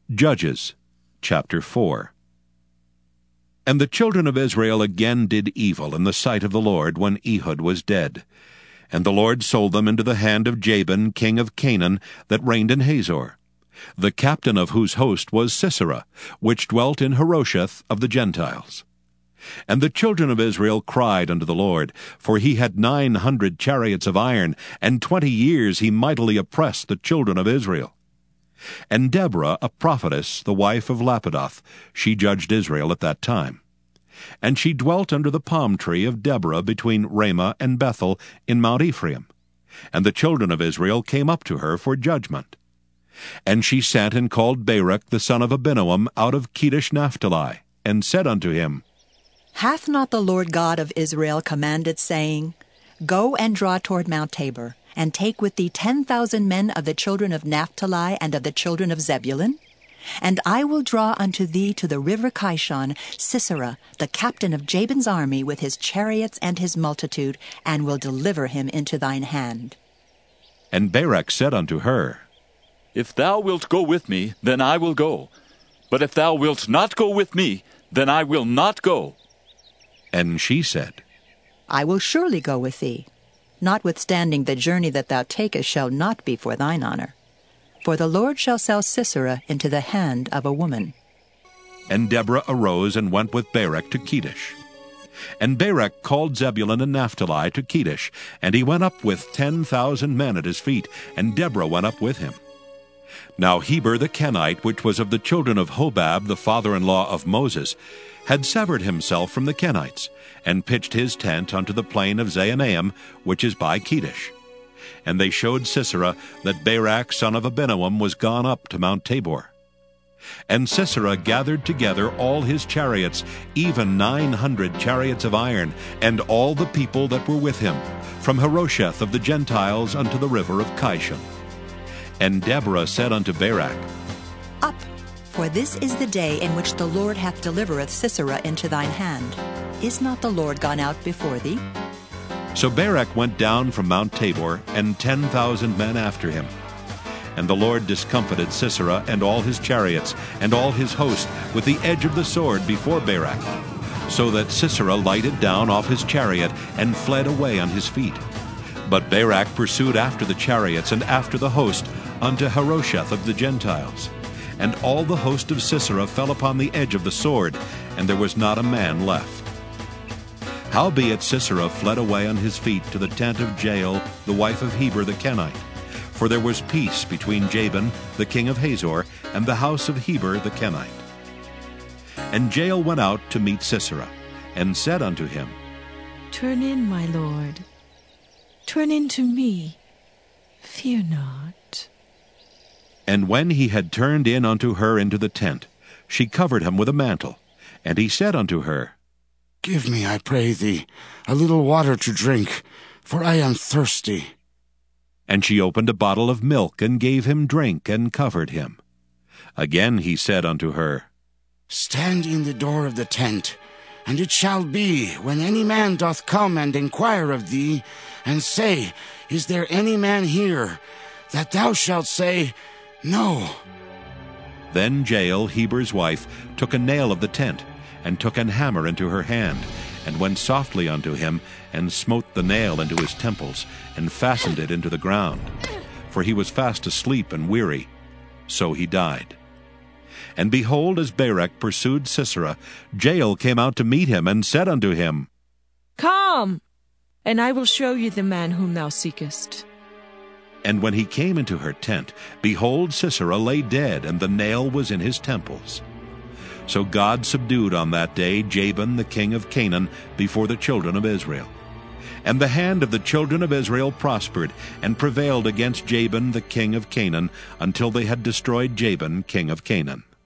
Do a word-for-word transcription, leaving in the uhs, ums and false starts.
Judges chapter four. And the children of Israel again did evil in the sight of the Lord when Ehud was dead. And the Lord sold them into the hand of Jabin king of Canaan, that reigned in Hazor, the captain of whose host was Sisera, which dwelt in Harosheth of the Gentiles. And the children of Israel cried unto the Lord, for he had nine hundred chariots of iron, and twenty years he mightily oppressed the children of Israel. And Deborah, a prophetess, the wife of Lapidoth, she judged Israel at that time. And she dwelt under the palm tree of Deborah between Ramah and Bethel in Mount Ephraim. And the children of Israel came up to her for judgment. And she sent and called Barak the son of Abinoam out of Kedesh Naphtali, and said unto him, Hath not the Lord God of Israel commanded, saying, Go and draw toward Mount Tabor, and take with thee ten thousand men of the children of Naphtali and of the children of Zebulun? And I will draw unto thee to the river Kishon Sisera, the captain of Jabin's army, with his chariots and his multitude, and will deliver him into thine hand. And Barak said unto her, If thou wilt go with me, then I will go. But if thou wilt not go with me, then I will not go. And she said, I will surely go with thee. Notwithstanding the journey that thou takest shall not be for thine honor. For the Lord shall sell Sisera into the hand of a woman. And Deborah arose and went with Barak to Kedesh. And Barak called Zebulun and Naphtali to Kedesh, and he went up with ten thousand men at his feet, and Deborah went up with him. Now Heber the Kenite, which was of the children of Hobab, the father-in-law of Moses, had severed himself from the Kenites, and pitched his tent unto the plain of Zaanaim, which is by Kedesh. And they showed Sisera that Barak son of Abinoam was gone up to Mount Tabor. And Sisera gathered together all his chariots, even nine hundred chariots of iron, and all the people that were with him, from Harosheth of the Gentiles unto the river of Kishon. And Deborah said unto Barak, Up, for this is the day in which the Lord hath delivereth Sisera into thine hand. Is not the Lord gone out before thee? So Barak went down from Mount Tabor, and ten thousand men after him. And the Lord discomfited Sisera and all his chariots, and all his host, with the edge of the sword before Barak, so that Sisera lighted down off his chariot, and fled away on his feet. But Barak pursued after the chariots, and after the host, unto Harosheth of the Gentiles. And all the host of Sisera fell upon the edge of the sword, and there was not a man left. Howbeit Sisera fled away on his feet to the tent of Jael, the wife of Heber the Kenite. For there was peace between Jabin, the king of Hazor, and the house of Heber the Kenite. And Jael went out to meet Sisera, and said unto him, Turn in, my lord. Turn in to me. Fear not. And when he had turned in unto her into the tent, she covered him with a mantle. And he said unto her, Give me, I pray thee, a little water to drink, for I am thirsty. And she opened a bottle of milk, and gave him drink, and covered him. Again he said unto her, Stand in the door of the tent, and it shall be, when any man doth come and inquire of thee, and say, Is there any man here? That thou shalt say, No. Then Jael, Heber's wife, took a nail of the tent, and took an hammer into her hand, and went softly unto him, and smote the nail into his temples, and fastened it into the ground. For he was fast asleep and weary. So he died. And behold, as Barak pursued Sisera, Jael came out to meet him, and said unto him, Come, and I will show you the man whom thou seekest. And when he came into her tent, behold, Sisera lay dead, and the nail was in his temples. So God subdued on that day Jabin the king of Canaan before the children of Israel. And the hand of the children of Israel prospered, and prevailed against Jabin the king of Canaan, until they had destroyed Jabin king of Canaan.